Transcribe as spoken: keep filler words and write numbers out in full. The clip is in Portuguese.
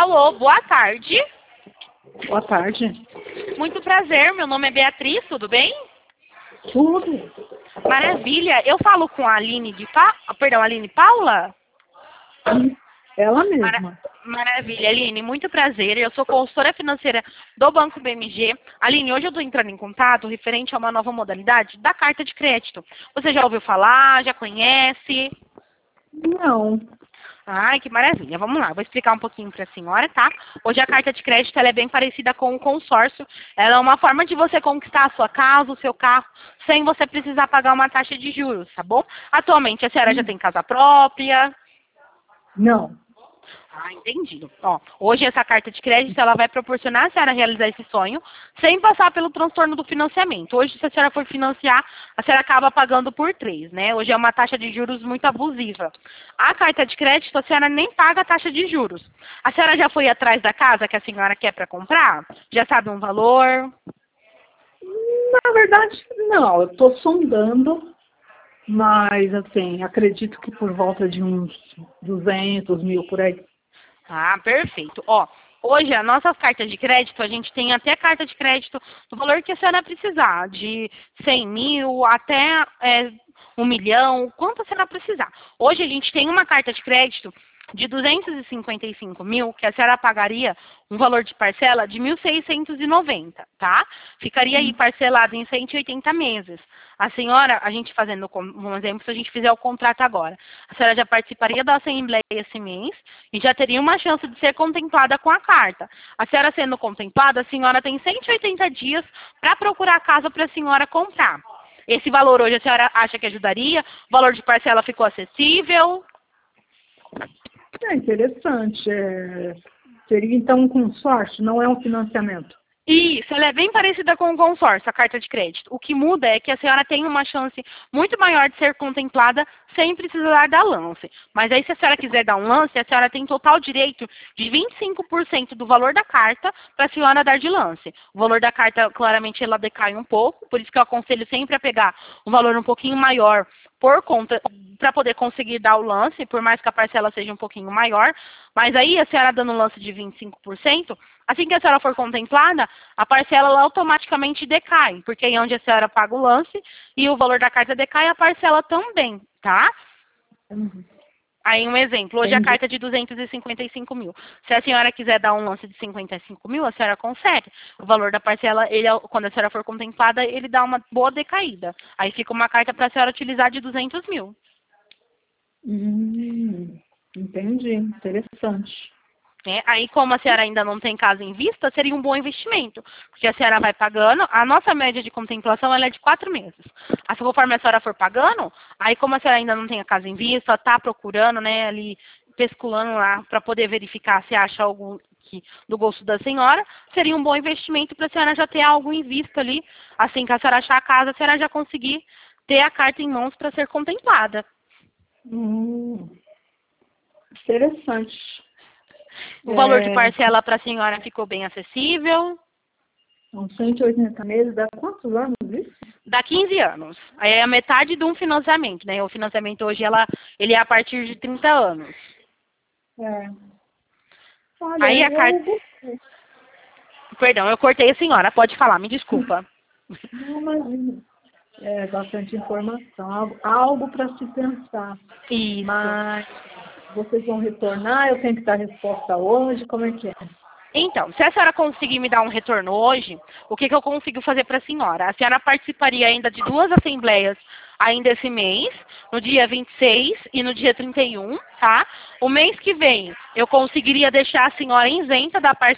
Alô, boa tarde. Boa tarde. Muito prazer, meu nome é Beatriz, tudo bem? Tudo. Maravilha. Eu falo com a Aline de pa... Perdão, Aline Paula? Ela Mara... mesma. Maravilha, Aline, muito prazer. Eu sou consultora financeira do Banco B M G. Aline, hoje eu estou entrando em contato referente a uma nova modalidade da carta de crédito. Você já ouviu falar? Já conhece? Não. Ai, que maravilha. Vamos lá, vou explicar um pouquinho para a senhora, tá? Hoje a carta de crédito ela é bem parecida com o consórcio. Ela é uma forma de você conquistar a sua casa, o seu carro, sem você precisar pagar uma taxa de juros, tá bom? Atualmente a senhora já tem casa própria? Não. Ah, entendi. Ó, hoje essa carta de crédito ela vai proporcionar a senhora realizar esse sonho sem passar pelo transtorno do financiamento. Hoje, se a senhora for financiar, a senhora acaba pagando por três, né? Hoje é uma taxa de juros muito abusiva. A carta de crédito, a senhora nem paga a taxa de juros. A senhora já foi atrás da casa que a senhora quer para comprar? Já sabe um valor? Na verdade, não. Eu estou sondando, mas, assim, acredito que por volta de uns duzentos mil por aí. Ah, perfeito. Ó, hoje a nossa carta de crédito, a gente tem até carta de crédito do valor que a senhora precisar, de cem mil até é, um milhão, quanto a senhora precisar. Hoje a gente tem uma carta de crédito de duzentos e cinquenta e cinco mil, que a senhora pagaria um valor de parcela de mil seiscentos e noventa, tá? Ficaria aí parcelado em cento e oitenta meses. A senhora, a gente fazendo um exemplo, se a gente fizer o contrato agora, a senhora já participaria da assembleia esse mês e já teria uma chance de ser contemplada com a carta. A senhora sendo contemplada, a senhora tem cento e oitenta dias para procurar a casa para a senhora comprar. Esse valor hoje a senhora acha que ajudaria? O valor de parcela ficou acessível? É interessante. É... Seria, então, um consórcio, não é um financiamento. Isso, ela é bem parecida com o consórcio, a carta de crédito. O que muda é que a senhora tem uma chance muito maior de ser contemplada sem precisar dar lance. Mas aí, se a senhora quiser dar um lance, a senhora tem total direito de vinte e cinco por cento do valor da carta para a senhora dar de lance. O valor da carta, claramente, ela decai um pouco, por isso que eu aconselho sempre a pegar um valor um pouquinho maior por conta, para poder conseguir dar o lance, por mais que a parcela seja um pouquinho maior. Mas aí, a senhora dando um lance de vinte e cinco por cento, assim que a senhora for contemplada, a parcela ela automaticamente decai, porque aí é onde a senhora paga o lance e o valor da carta decai, a parcela também, tá? Uhum. Aí um exemplo, hoje Entendi. a carta é de duzentos e cinquenta e cinco mil. Se a senhora quiser dar um lance de cinquenta e cinco mil, a senhora consegue. O valor da parcela, ele, quando a senhora for contemplada, ele dá uma boa decaída. Aí fica uma carta para a senhora utilizar de duzentos mil. Hum, entendi. Interessante. Né? Aí, como a senhora ainda não tem casa em vista, seria um bom investimento, porque a senhora vai pagando, a nossa média de contemplação ela é de quatro meses. Assim, conforme a senhora for pagando, aí como a senhora ainda não tem a casa em vista, está procurando, né, ali, pesculando lá, para poder verificar se acha algo que, do gosto da senhora, seria um bom investimento para a senhora já ter algo em vista ali, assim que a senhora achar a casa, a senhora já conseguir ter a carta em mãos para ser contemplada. Hum, interessante. O valor de É, parcela para a senhora ficou bem acessível? são cento e oitenta meses, dá quantos anos isso? Dá quinze anos. Aí é a metade de um financiamento, né? O financiamento hoje ela, ele é a partir de trinta anos. É. Olha, Aí a carta. eu gostei. Perdão, eu cortei a senhora, pode falar, me desculpa. Não, imagina. É bastante informação, algo, algo para se pensar. Isso. Mas vocês vão retornar, eu tenho que dar resposta hoje, como é que é? Então, se a senhora conseguir me dar um retorno hoje, o que, que eu consigo fazer para a senhora? A senhora participaria ainda de duas assembleias ainda esse mês, no dia vinte e seis e no dia trinta e um, tá? O mês que vem, eu conseguiria deixar a senhora isenta da parcela